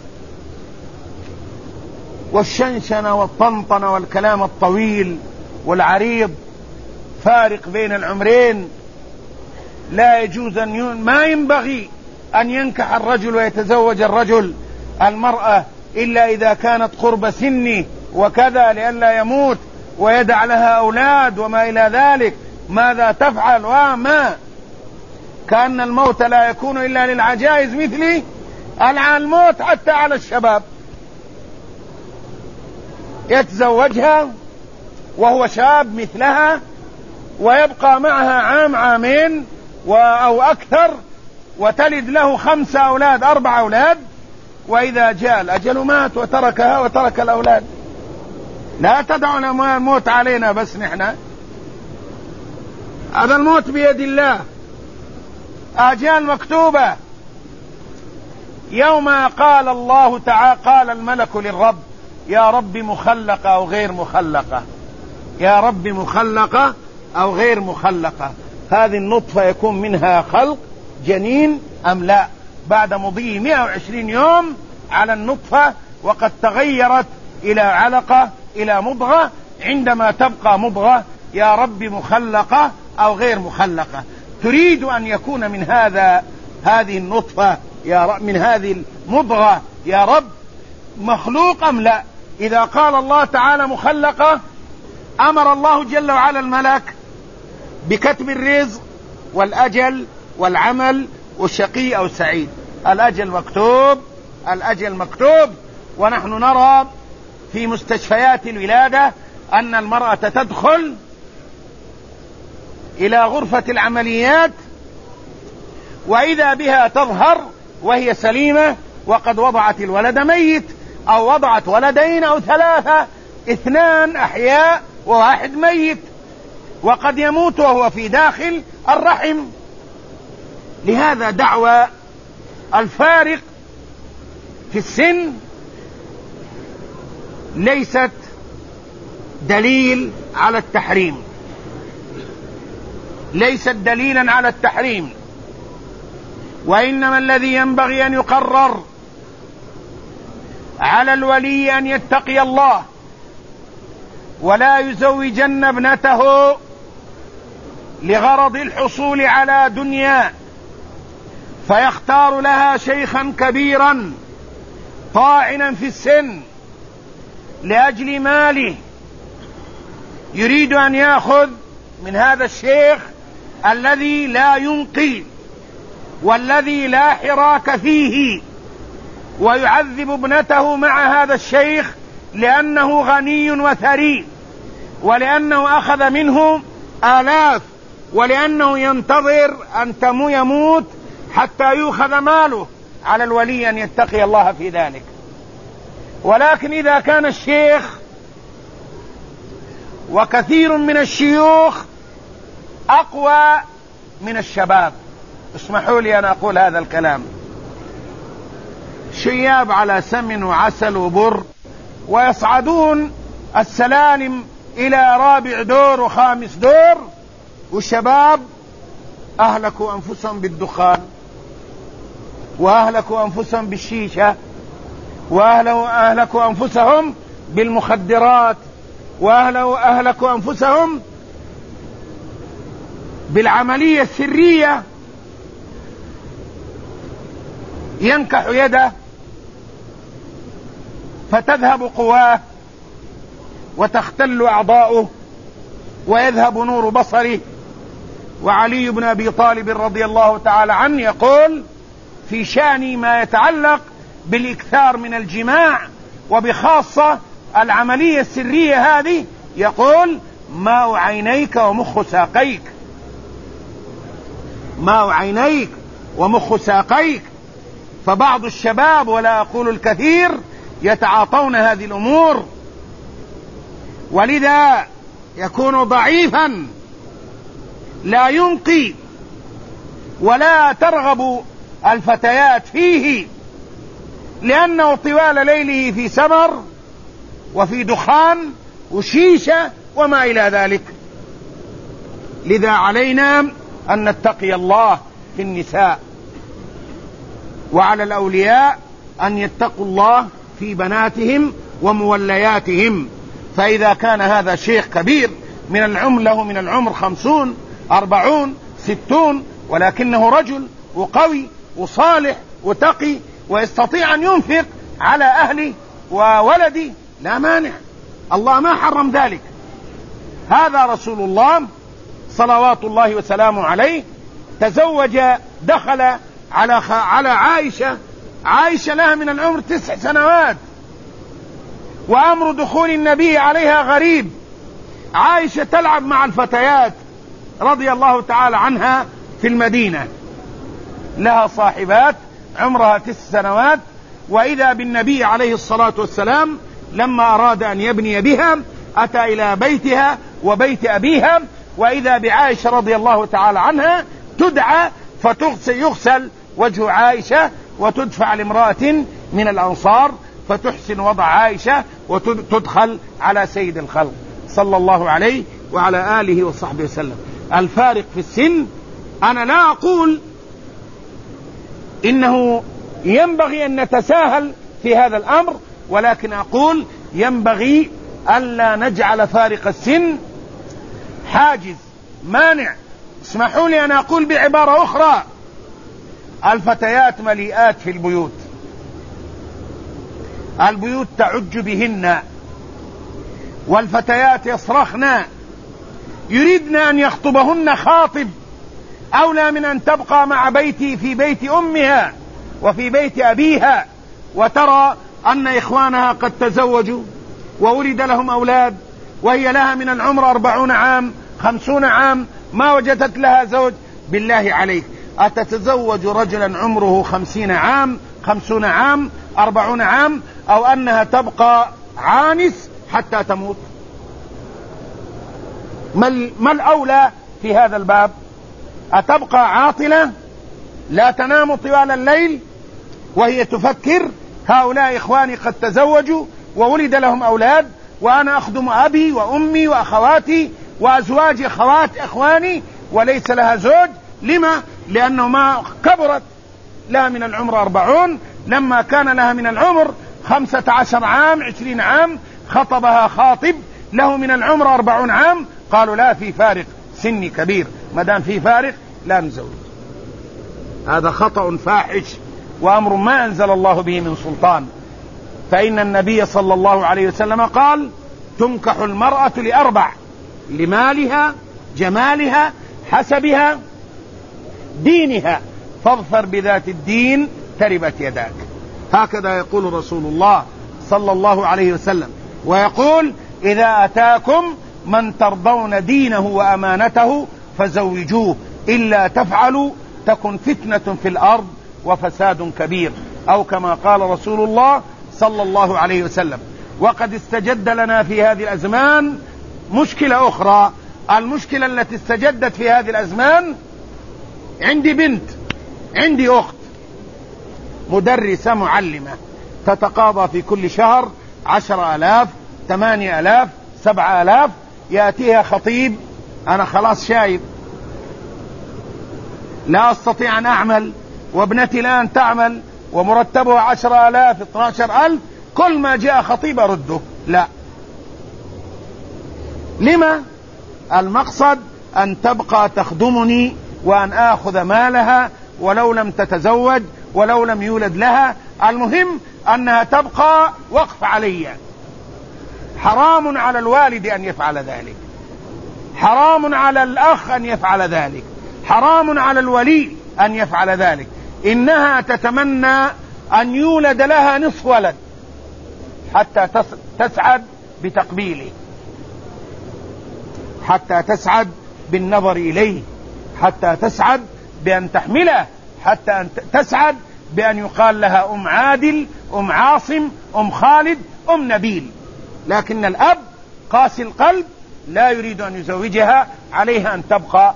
Speaker 2: والشنشنة والطنطنة والكلام الطويل والعريض فارق بين العمرين. لا يجوز أن ي... ما ينبغي أن ينكح الرجل ويتزوج الرجل المرأة إلا إذا كانت قرب سنه وكذا، لئلا يموت ويدع لها أولاد وما إلى ذلك. ماذا تفعل؟ وما كأن الموت لا يكون إلا للعجائز مثلي. ألعن الموت حتى على الشباب. يتزوجها وهو شاب مثلها ويبقى معها عام عامين أو أكثر، وتلد له خمسة أولاد أربع أولاد، وإذا جاء الأجل مات وتركها وترك الأولاد. لا تدعنا الموت علينا بس نحن، هذا الموت بيد الله، آجال مكتوبة. يوم قال الله تعالى قال الملك للرب: يا رب مخلقة أو غير مخلقة، يا رب مخلقة أو غير مخلقة. هذه النطفة يكون منها خلق جنين أم لا؟ بعد مضي مئة وعشرين يوم على النطفة، وقد تغيرت إلى علقة إلى مضغة، عندما تبقى مضغة يا رب مخلقة أو غير مخلقة. تريد أن يكون من هذا هذه النطفة يا رب، من هذه المضغة يا رب مخلوق أم لا؟ إذا قال الله تعالى مخلقة أمر الله جل وعلا الملك بكتب الرزق والأجل والعمل والشقي أو السعيد. الأجل مكتوب، الأجل مكتوب. ونحن نرى في مستشفيات الولادة أن المرأة تدخل إلى غرفة العمليات وإذا بها تظهر وهي سليمة وقد وضعت الولد ميت، أو وضعت ولدين أو ثلاثة، اثنان أحياء وواحد ميت، وقد يموت وهو في داخل الرحم. لهذا دعوى الفارق في السن ليست دليل على التحريم، ليست دليلا على التحريم، وإنما الذي ينبغي أن يقرر على الولي أن يتقي الله ولا يزوجن ابنته لغرض الحصول على دنيا فيختار لها شيخا كبيرا طاعنا في السن لأجل ماله، يريد أن يأخذ من هذا الشيخ الذي لا ينقي والذي لا حراك فيه، ويعذب ابنته مع هذا الشيخ لأنه غني وثري، ولأنه أخذ منه آلاف، ولأنه ينتظر أن تمو يموت حتى يؤخذ ماله. على الولي أن يتقي الله في ذلك. ولكن إذا كان الشيخ وكثير من الشيوخ أقوى من الشباب، اسمحوا لي أن أقول هذا الكلام، شياب على سمن وعسل وبر ويصعدون السلالم إلى رابع دور وخامس دور، والشباب أهلكوا أنفسهم بالدخان، وأهلكوا أنفسهم بالشيشة، وأهلكوا أنفسهم بالمخدرات، وأهلكوا أنفسهم بالعملية السرية. ينكح يده فتذهب قواه وتختل أعضاؤه ويذهب نور بصره. وعلي بن أبي طالب رضي الله تعالى عنه يقول في شأن ما يتعلق بالإكثار من الجماع وبخاصة العملية السرية هذه، يقول ماء عينيك ومخ ساقيك، ماء عينيك ومخ ساقيك. فبعض الشباب ولا أقول الكثير يتعاطون هذه الأمور، ولذا يكون ضعيفا لا ينقي ولا ترغب الفتيات فيه، لأنه طوال ليله في سمر وفي دخان وشيشة وما إلى ذلك. لذا علينا أن نتقي الله في النساء، وعلى الأولياء أن يتقوا الله في بناتهم ومولياتهم. فإذا كان هذا شيخ كبير من العمر، له من العمر خمسون أربعون ستون، ولكنه رجل وقوي وصالح وتقي ويستطيع أن ينفق على أهله وولدي، لا مانع، الله ما حرم ذلك. هذا رسول الله صلوات الله وسلامه عليه تزوج، دخل على على عائشة، عائشة لها من العمر تسع سنوات، وأمر دخول النبي عليها غريب. عائشة تلعب مع الفتيات رضي الله تعالى عنها في المدينة، لها صاحبات عمرها تسع سنوات، وإذا بالنبي عليه الصلاة والسلام لما أراد أن يبني بها أتى إلى بيتها وبيت أبيها، وإذا بعائشة رضي الله تعالى عنها تدعى فيغسل وجه عائشة وتدفع لامرأة من الأنصار فتحسن وضع عائشة وتدخل على سيد الخلق صلى الله عليه وعلى آله وصحبه وسلم. الفارق في السن، أنا لا أقول إنه ينبغي أن نتساهل في هذا الأمر، ولكن أقول ينبغي ألا نجعل فارق السن حاجز مانع. اسمحوا لي أن أقول بعبارة أخرى، الفتيات مليئات في البيوت، البيوت تعج بهن، والفتيات يصرخن يريدن أن يخطبهن خاطب أولى من أن تبقى مع بيتي في بيت أمها وفي بيت أبيها، وترى أن إخوانها قد تزوجوا وولد لهم أولاد، وهي لها من العمر أربعون عام خمسون عام ما وجدت لها زوج. بالله عليك، أتتزوج رجلا عمره خمسين عام خمسون عام أربعون عام، أو أنها تبقى عانس حتى تموت؟ ما الأولى في هذا الباب؟ أتبقى عاطلة لا تنام طوال الليل وهي تفكر هؤلاء إخواني قد تزوجوا وولد لهم أولاد، وأنا أخدم أبي وأمي وأخواتي وأزواج أخوات إخواني وليس لها زوج؟ لما؟ لأنه ما كبرت، لها من العمر أربعون، لما كان لها من العمر خمسة عشر عام عشرين عام خطبها خاطب له من العمر أربعون عام، قالوا لا، في فارق سني كبير، مدام في فارق لا نزوج. هذا خطأ فاحش وأمر ما أنزل الله به من سلطان. فإن النبي صلى الله عليه وسلم قال: تنكح المرأة لأربع: لمالها، جمالها، حسبها، دينها، فاظفر بذات الدين تربت يداك. هكذا يقول رسول الله صلى الله عليه وسلم. ويقول: إذا أتاكم من ترضون دينه وأمانته فزوجوه، إلا تفعلوا تكن فتنة في الأرض وفساد كبير، أو كما قال رسول الله صلى الله عليه وسلم. وقد استجد لنا في هذه الأزمان مشكلة أخرى. المشكلة التي استجدت في هذه الأزمان: عندي بنت، عندي أخت مدرسة معلمة تتقاضى في كل شهر عشر آلاف ثمانية آلاف سبعة آلاف، يأتيها خطيب: أنا خلاص شايب، لا أستطيع أن أعمل، وابنتي الآن تعمل، ومرتبها عشر آلاف اثنى عشر ألف، كل ما جاء خطيب أرده. لا. لما؟ المقصد أن تبقى تخدمني وأن آخذ مالها ولو لم تتزوج ولو لم يولد لها، المهم أنها تبقى وقف علي. حرام على الوالد أن يفعل ذلك، حرام على الأخ أن يفعل ذلك، حرام على الولي أن يفعل ذلك. إنها تتمنى أن يولد لها نصف ولد حتى تسعد بتقبيله، حتى تسعد بالنظر إليه، حتى تسعد بأن تحمله، حتى أن تسعد بأن يقال لها أم عادل، أم عاصم، أم خالد، أم نبيل. لكن الأب قاسي القلب لا يريد أن يزوجها، عليها أن تبقى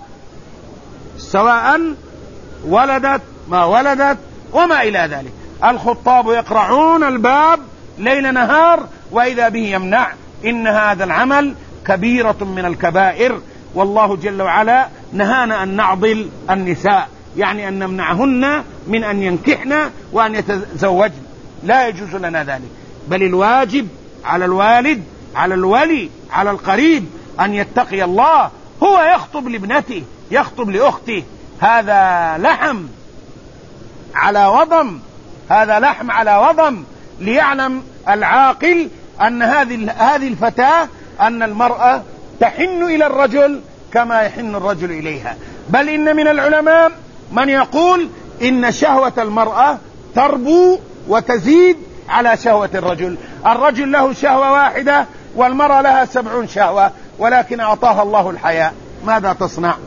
Speaker 2: سواء ولدت ما ولدت وما إلى ذلك. الخطاب يقرعون الباب ليل نهار وإذا به يمنع. إن هذا العمل كبيرة من الكبائر، والله جل وعلا نهانا أن نعضل النساء، يعني أن نمنعهن من أن ينكحن وأن يتزوجن، لا يجوز لنا ذلك. بل الواجب على الوالد، على الولي، على القريب أن يتقي الله. هو يخطب لابنته، يخطب لأخته، هذا لحم على وضم، هذا لحم على وضم، ليعلم العاقل أن هذه هذه الفتاة، أن المرأة تحن إلى الرجل كما يحن الرجل إليها. بل إن من العلماء من يقول إن شهوة المرأة تربو وتزيد على شهوة الرجل. الرجل له شهوة واحدة والمرأة لها سبعون شهوة، ولكن أعطاها الله الحياء، ماذا تصنع؟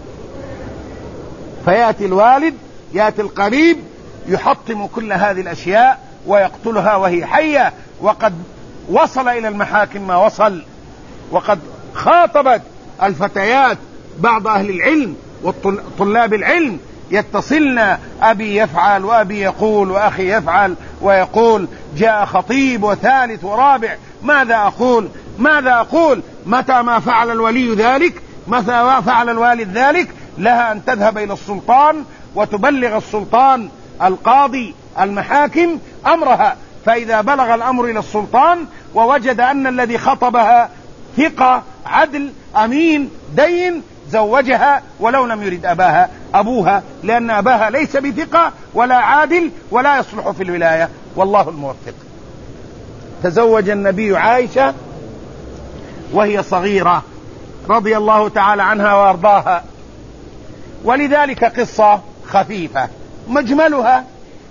Speaker 2: فيأتي الوالد، يأتي القريب، يحطم كل هذه الأشياء ويقتلها وهي حية. وقد وصل إلى المحاكم ما وصل، وقد خاطبت الفتيات بعض أهل العلم وطلاب العلم يتصلن: أبي يفعل وأبي يقول وأخي يفعل ويقول، جاء خطيب وثالث ورابع، ماذا أقول؟ ماذا أقول؟ متى ما فعل الولي ذلك، متى ما فعل الوالد ذلك، لها أن تذهب إلى السلطان وتبلغ السلطان القاضي المحاكم أمرها. فإذا بلغ الأمر إلى السلطان ووجد أن الذي خطبها ثقة عدل أمين دين، زوجها ولو لم يرد أباها أبوها، لأن أباها ليس بثقة ولا عادل ولا يصلح في الولاية. والله الموفق. تزوج النبي عائشة وهي صغيرة رضي الله تعالى عنها وارضاها، ولذلك قصة خفيفة مجملها: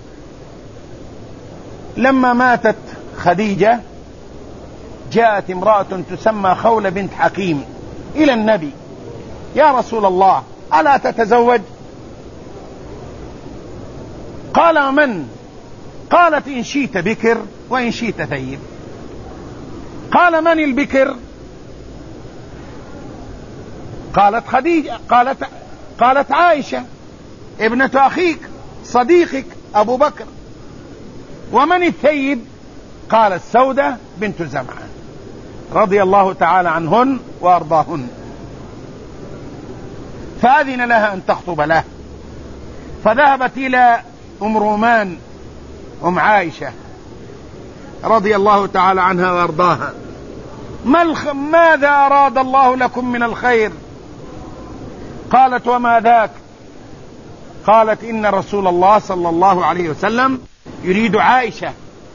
Speaker 2: لما ماتت خديجة جاءت امرأة تسمى خولة بنت حكيم إلى النبي: يا رسول الله ألا تتزوج؟ قال: من؟ قالت: إن شئت بكر وإن شئت ثيب. قال: من البكر؟ قالت: خديجة. قالت قالت عائشة ابنة أخيك صديقك أبو بكر. ومن الثيب؟ قالت: سودة بنت زمعة رضي الله تعالى عنهن وأرضاهن. فأذن لها أن تخطب له، فذهبت إلى أم رومان أم عائشة رضي الله تعالى عنها وأرضاها: ما الخ... ماذا أراد الله لكم من الخير؟ قالت: وما ذاك؟ قالت: إن رسول الله صلى الله عليه وسلم يريد عائشة.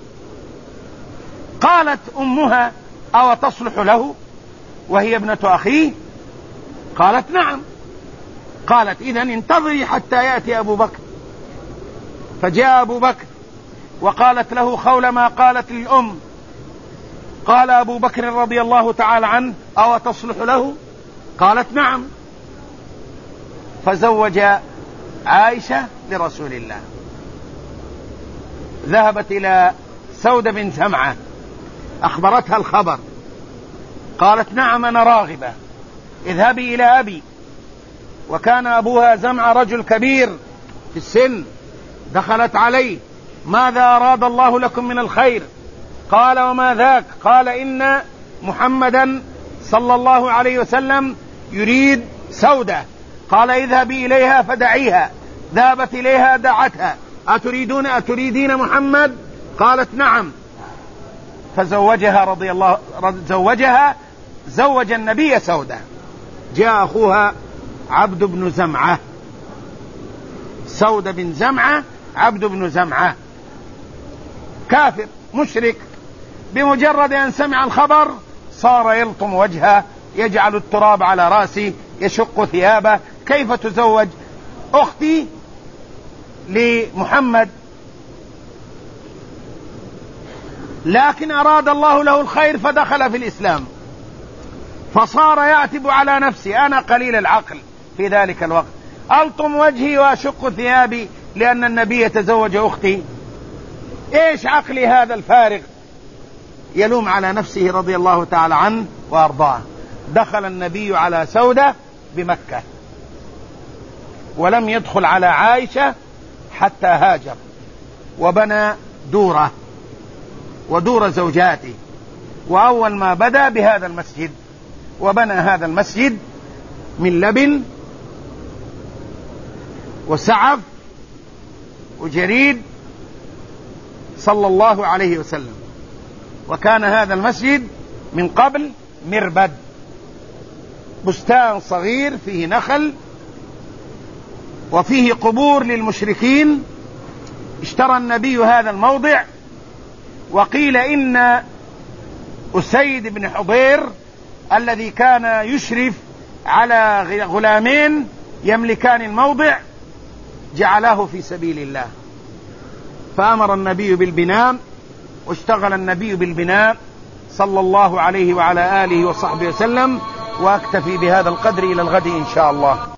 Speaker 2: قالت أمها: أو تصلح له وهي ابنة أخيه؟ قالت: نعم. قالت: إذن انتظري حتى يأتي أبو بكر. فجاء أبو بكر وقالت له خولة ما قالت للأم. قال أبو بكر رضي الله تعالى عنه: أو تصلح له؟ قالت: نعم. فزوج عائشة لرسول الله. ذهبت إلى سودة بن زمعة أخبرتها الخبر، قالت: نعم أنا راغبة، اذهبي إلى أبي. وكان أبوها زمعة رجل كبير في السن. دخلت عليه: ماذا أراد الله لكم من الخير؟ قال: وما ذاك؟ قال: إن محمدا صلى الله عليه وسلم يريد سودة. قال: اذهبي إليها فدعيها. ذهبت إليها دعتها: أتريدون أتريدين محمد؟ قالت: نعم. فزوجها رضي الله زوجها زوج النبي سودة. جاء أخوها عبد بن زمعة، سودة بن زمعة عبد بن زمعة، كافر مشرك. بمجرد أن سمع الخبر صار يلطم وجهه، يجعل التراب على رأسه، يشق ثيابه: كيف تزوج أختي لمحمد؟ لكن أراد الله له الخير فدخل في الإسلام، فصار يعتب على نفسه: أنا قليل العقل في ذلك الوقت، ألطم وجهي وأشق ثيابي لأن النبي يتزوج أختي؟ إيش عقلي هذا الفارغ؟ يلوم على نفسه رضي الله تعالى عنه وأرضاه. دخل النبي على سودة بمكة، ولم يدخل على عائشة حتى هاجر وبنى دوره ودور زوجاته. وأول ما بدأ بهذا المسجد، وبنى هذا المسجد من لبن وسعف وجريد صلى الله عليه وسلم. وكان هذا المسجد من قبل مربد، بستان صغير فيه نخل وفيه قبور للمشركين. اشترى النبي هذا الموضع، وقيل إن أسيد بن حضير الذي كان يشرف على غلامين يملكان الموضع جعله في سبيل الله، فأمر النبي بالبناء واشتغل النبي بالبناء صلى الله عليه وعلى آله وصحبه وسلم. وأكتفي بهذا القدر إلى الغد إن شاء الله.